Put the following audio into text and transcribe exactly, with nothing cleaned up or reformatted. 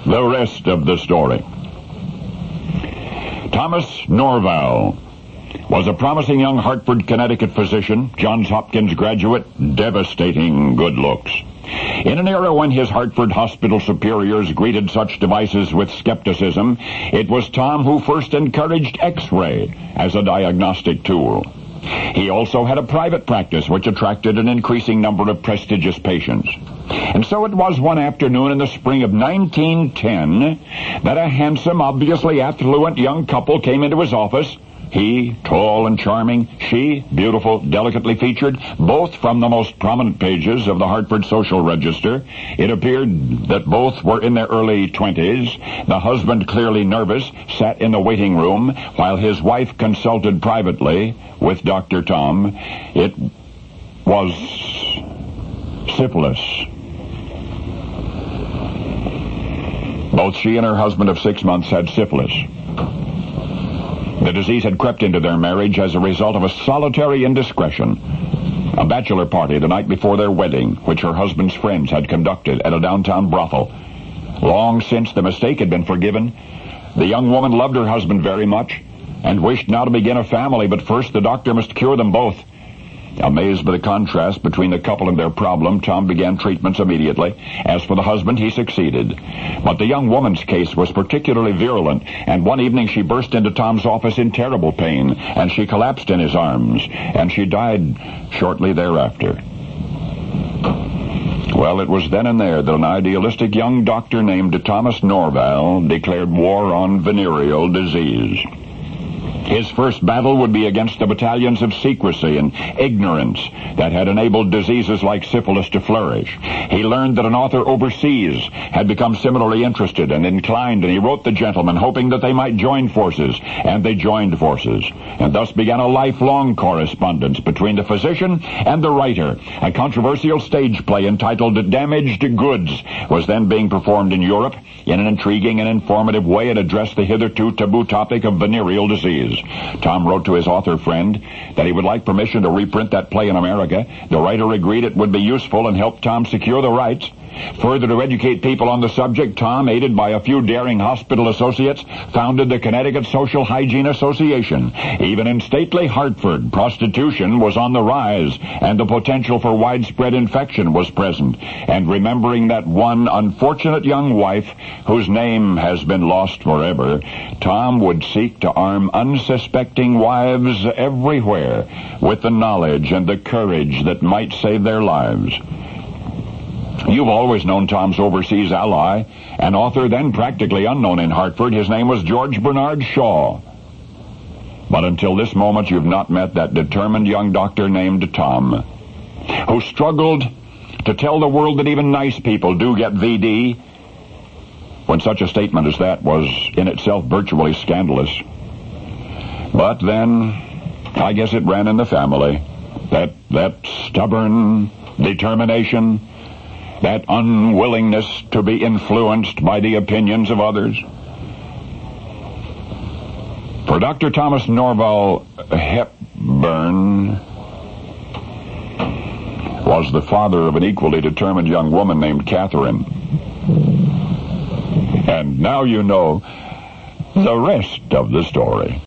the rest of the story. Thomas Norval was a promising young Hartford, Connecticut physician, Johns Hopkins graduate, devastating good looks. In an era when his Hartford hospital superiors greeted such devices with skepticism, it was Tom who first encouraged X-ray as a diagnostic tool. He also had a private practice which attracted an increasing number of prestigious patients. And so it was one afternoon in the spring of nineteen ten that a handsome, obviously affluent young couple came into his office. He, tall and charming, she, beautiful, delicately featured, both from the most prominent pages of the Hartford Social Register. It appeared that both were in their early twenties. The husband, clearly nervous, sat in the waiting room while his wife consulted privately with Doctor Tom. It was syphilis. Both she and her husband of six months had syphilis. The disease had crept into their marriage as a result of a solitary indiscretion. A bachelor party the night before their wedding, which her husband's friends had conducted at a downtown brothel. Long since the mistake had been forgiven, the young woman loved her husband very much and wished now to begin a family, but first the doctor must cure them both. Amazed by the contrast between the couple and their problem, Tom began treatments immediately. As for the husband, he succeeded. But the young woman's case was particularly virulent, and one evening she burst into Tom's office in terrible pain, and she collapsed in his arms, and she died shortly thereafter. Well, it was then and there that an idealistic young doctor named Thomas Norval declared war on venereal disease. His first battle would be against the battalions of secrecy and ignorance that had enabled diseases like syphilis to flourish. He learned that an author overseas had become similarly interested and inclined, and he wrote the gentleman, hoping that they might join forces, and they joined forces. And thus began a lifelong correspondence between the physician and the writer. A controversial stage play entitled Damaged Goods was then being performed in Europe. In an intriguing and informative way, it addressed the hitherto taboo topic of venereal disease. Tom wrote to his author friend that he would like permission to reprint that play in America. The writer agreed it would be useful and helped Tom secure the rights. Further, to educate people on the subject, Tom, aided by a few daring hospital associates, founded the Connecticut Social Hygiene Association. Even in stately Hartford, prostitution was on the rise, and the potential for widespread infection was present. And remembering that one unfortunate young wife, whose name has been lost forever, Tom would seek to arm unsuspecting wives everywhere with the knowledge and the courage that might save their lives. You've always known Tom's overseas ally, an author then practically unknown in Hartford. His name was George Bernard Shaw. But until this moment, you've not met that determined young doctor named Tom, who struggled to tell the world that even nice people do get V D, when such a statement as that was in itself virtually scandalous. But then, I guess it ran in the family. That, that stubborn determination, that unwillingness to be influenced by the opinions of others. For Doctor Thomas Norval, Hepburn was the father of an equally determined young woman named Catherine. And now you know the rest of the story.